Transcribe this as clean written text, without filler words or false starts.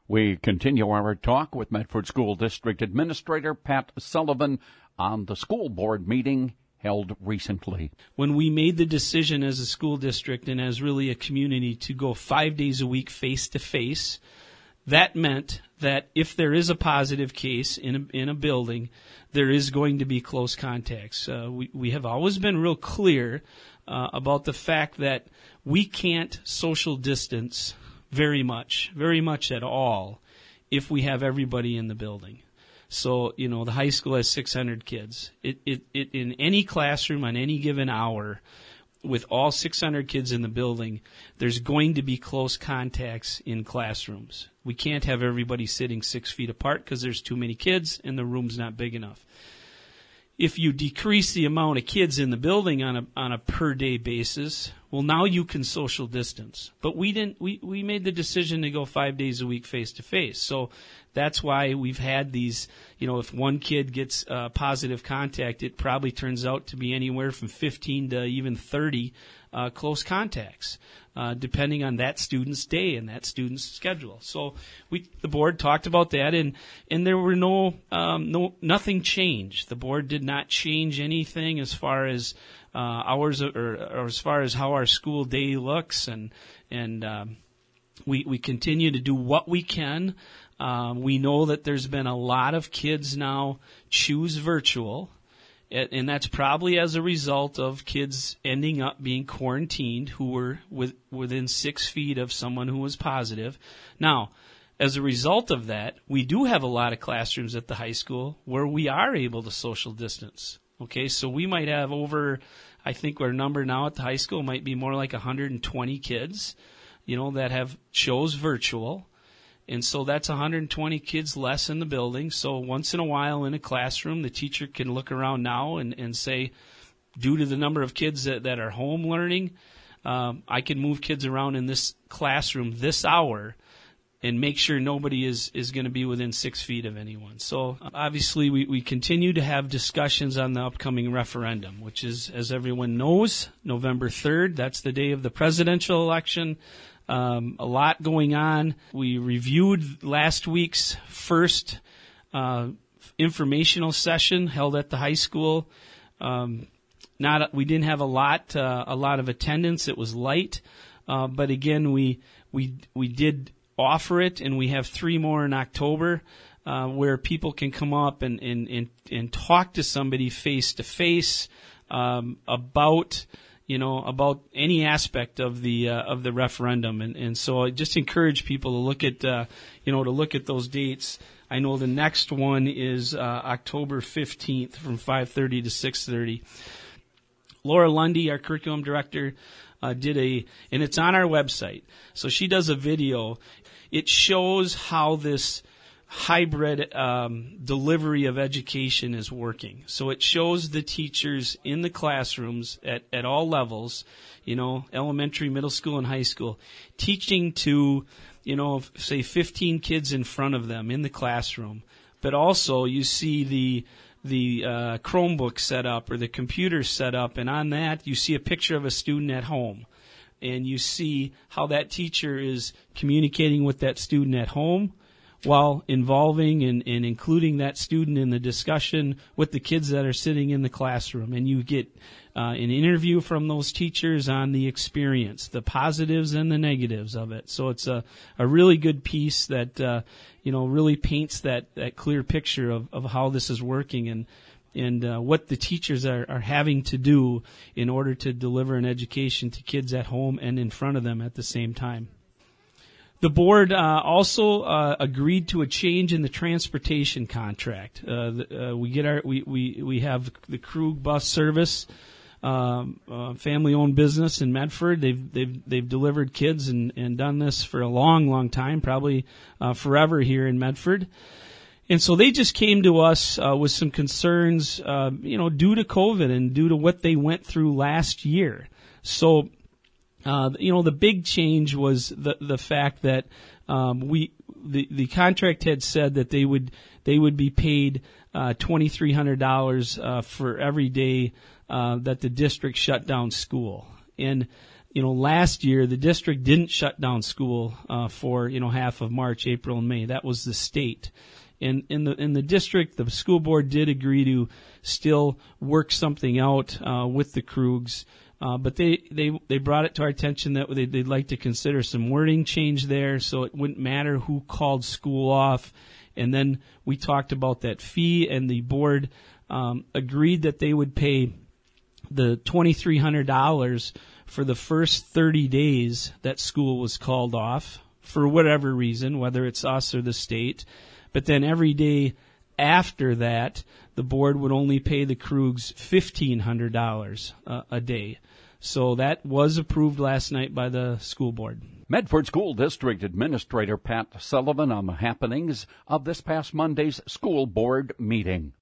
We continue our talk with Medford School District Administrator Pat Sullivan on the school board meeting held recently. When we made the decision as a school district and as really a community to go 5 days a week face-to-face, that meant that if there is a positive case in a building, there is going to be close contacts. We have always been real clear about the fact that we can't social distance very much at all if we have everybody in the building. So, the high school has 600 kids. It in any classroom on any given hour, with all 600 kids in the building, there's going to be close contacts in classrooms. We can't have everybody sitting 6 feet apart because there's too many kids and the room's not big enough. If you decrease the amount of kids in the building on a per day basis, well, now you can social distance. But we didn't. We made the decision to go 5 days a week face to face. So that's why we've had these. If one kid gets positive contact, it probably turns out to be anywhere from 15 to even 30 close contacts, depending on that student's day and that student's schedule. So the board talked about that, and there were nothing changed. The board did not change anything as far as hours or as far as how our school day looks, and we continue to do what we can. We know that there's been a lot of kids now choose virtual. And that's probably as a result of kids ending up being quarantined who were within 6 feet of someone who was positive. Now, as a result of that, we do have a lot of classrooms at the high school where we are able to social distance. Okay, so we might have I think our number now at the high school might be more like 120 kids, that have chose virtual. And so that's 120 kids less in the building. So once in a while in a classroom, the teacher can look around now and say, due to the number of kids that are home learning, I can move kids around in this classroom this hour and make sure nobody is going to be within 6 feet of anyone. So obviously we continue to have discussions on the upcoming referendum, which is, as everyone knows, November 3rd. That's the day of the presidential election. A lot going on. We reviewed last week's first informational session held at the high school. We didn't have a lot of attendance. It was light, but again, we did offer it, and we have 3 more in October, where people can come up and talk to somebody face to face about any aspect of the referendum, and so I just encourage people to look at those dates. I know the next one is October 15th from 5:30 to 6:30. Laura Lundy, our curriculum director, and it's on our website. So she does a video. It shows how this hybrid delivery of education is working. So it shows the teachers in the classrooms at all levels, elementary, middle school, and high school, teaching to, say 15 kids in front of them in the classroom. But also you see the Chromebook set up or the computer set up, and on that you see a picture of a student at home. And you see how that teacher is communicating with that student at home, while involving and including that student in the discussion with the kids that are sitting in the classroom. And you get an interview from those teachers on the experience, the positives and the negatives of it. So it's a really good piece that, really paints that clear picture of how this is working and what the teachers are having to do in order to deliver an education to kids at home and in front of them at the same time. The board also agreed to a change in the transportation contract. We have the Krug bus service, family-owned business in Medford. They've delivered kids and done this for a long time, probably forever here in Medford. And so they just came to us with some concerns, due to COVID and due to what they went through last year. So. The big change was the fact that the contract had said that they would be paid $2,300 for every day that the district shut down school. And last year the district didn't shut down school for half of March, April, and May. That was the state. And in the district, the school board did agree to still work something out with the Krugs, but they brought it to our attention that they'd like to consider some wording change there, so it wouldn't matter who called school off. And then we talked about that fee, and the board agreed that they would pay the $2,300 for the first 30 days that school was called off for whatever reason, whether it's us or the state. But then every day after that, the board would only pay the Krugs $1,500 a day. So that was approved last night by the school board. Medford School District Administrator Pat Sullivan on the happenings of this past Monday's school board meeting.